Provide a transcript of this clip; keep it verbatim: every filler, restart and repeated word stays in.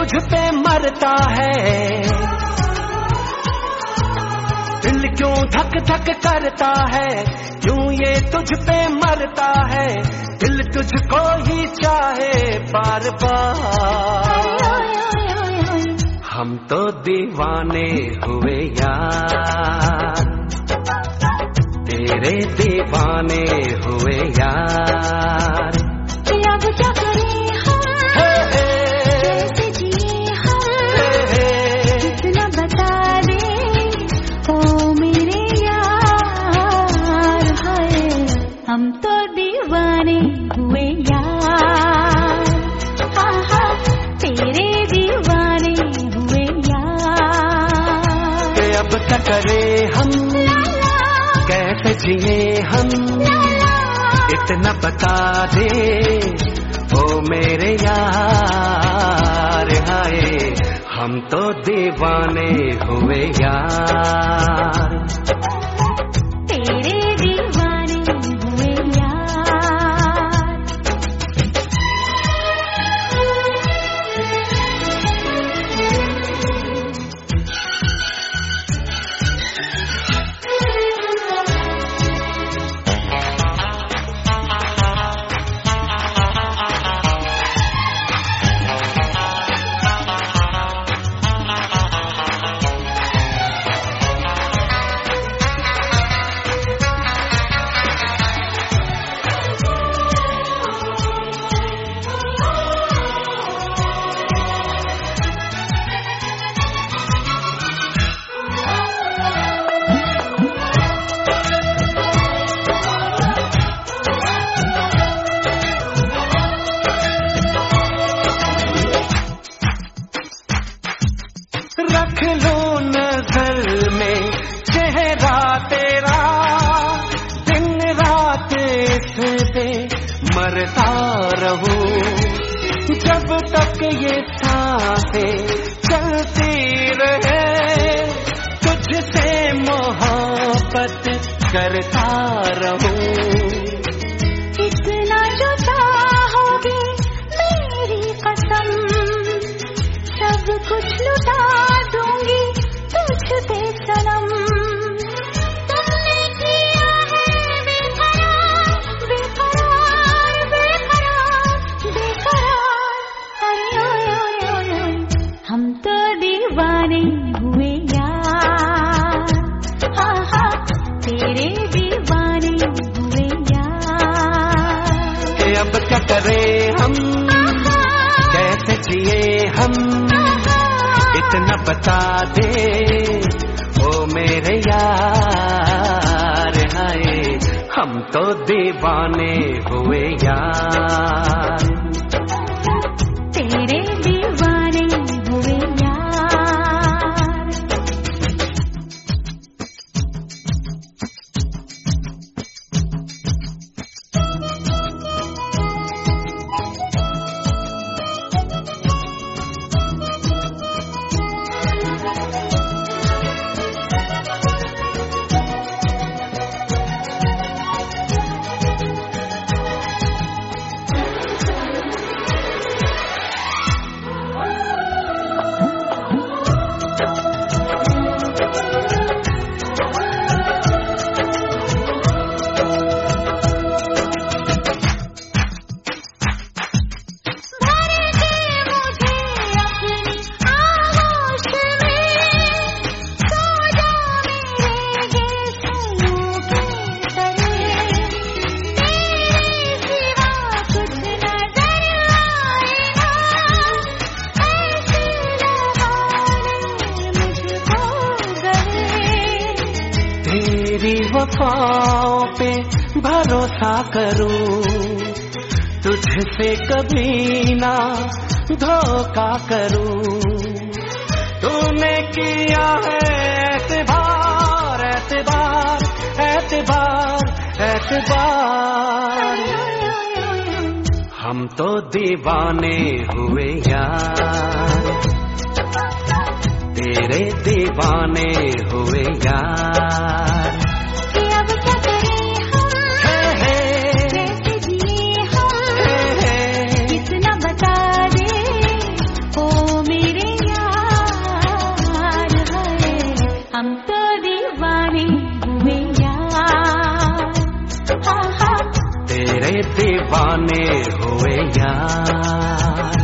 तुझ पे मरता है, दिल क्यों धक धक करता है, क्यों ये तुझ पे मरता है, दिल तुझको ही चाहे बार बार। हम तो दीवाने हुए यार, तेरे दीवाने हुए यार। अब क्या करें हम, कैसे जिए हम, कितना बता दे ओ मेरे यार। हाय हम तो दीवाने हुए यार, हाँ हाँ तेरे दीवाने हुए यार। कि अब क्या करें हम, कैसे जिए हम, इतना बता दे ओ मेरे यार। हाय हम तो दीवाने हुए यार, तेरे दीवाने हुए यार। रख लो नजर में चेहरा तेरा, दिन रात इससे मरता रहूं, जब तक ये सांसें चलती रहे, तुझसे मोहब्बत करता रहूं। इतना जो चाहोगे मेरी कसम, सब कुछ लुटा दूंगी तुझ पे सनम। तुमने किया है बेकरार बेकरार बेकरार बेकरार। अरे ओए ओए ओए ओए हम तो दीवाने हुए यार, हाँ हाँ तेरे दीवाने हुए यार। कि अब क्या करें हम, कैसे जिए हम, इतना बता दे ओ मेरे यार। हाय हम तो दीवाने हुए यार, तेरे दीवाने हुए यार। तेरी वफाओं पे भरोसा करूं, तुझसे कभी ना धोखा करूं। तूने किया है एतबार एतबार एतबार एतबार। हम तो दीवाने हुए यार, तेरे दीवाने हुए यार। कि अब क्या करें हम, कैसे जिए हम, कितना बता दे ओ मेरे दीवाने हुए यार।